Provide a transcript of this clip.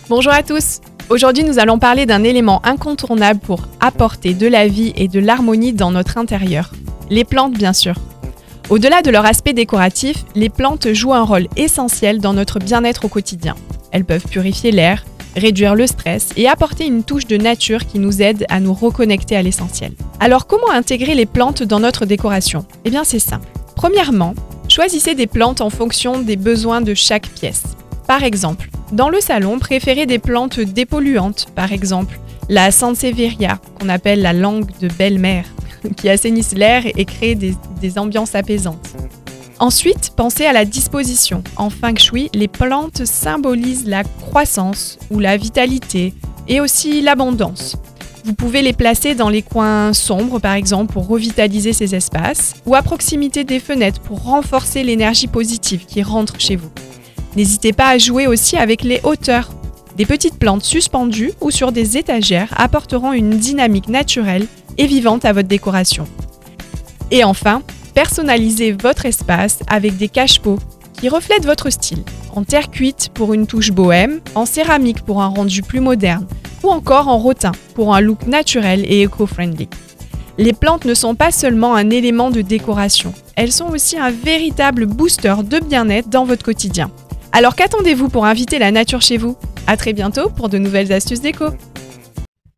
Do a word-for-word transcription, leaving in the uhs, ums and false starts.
Bonjour à tous. Aujourd'hui, nous allons parler d'un élément incontournable pour apporter de la vie et de l'harmonie dans notre intérieur. Les plantes, bien sûr. Au-delà de leur aspect décoratif, les plantes jouent un rôle essentiel dans notre bien-être au quotidien. Elles peuvent purifier l'air, réduire le stress et apporter une touche de nature qui nous aide à nous reconnecter à l'essentiel. Alors, comment intégrer les plantes dans notre décoration ? Eh bien, c'est simple. Premièrement, choisissez des plantes en fonction des besoins de chaque pièce. Par exemple, dans le salon, préférez des plantes dépolluantes, par exemple la Sansevieria, qu'on appelle la langue de belle-mère, qui assainissent l'air et créent des, des ambiances apaisantes. Ensuite, pensez à la disposition. En Feng Shui, les plantes symbolisent la croissance ou la vitalité et aussi l'abondance. Vous pouvez les placer dans les coins sombres, par exemple, pour revitaliser ces espaces, ou à proximité des fenêtres pour renforcer l'énergie positive qui rentre chez vous. N'hésitez pas à jouer aussi avec les hauteurs. Des petites plantes suspendues ou sur des étagères apporteront une dynamique naturelle et vivante à votre décoration. Et enfin, personnalisez votre espace avec des cache-pots qui reflètent votre style, en terre cuite pour une touche bohème, en céramique pour un rendu plus moderne, ou encore en rotin pour un look naturel et éco-friendly. Les plantes ne sont pas seulement un élément de décoration, elles sont aussi un véritable booster de bien-être dans votre quotidien. Alors qu'attendez-vous pour inviter la nature chez vous ? À très bientôt pour de nouvelles astuces déco.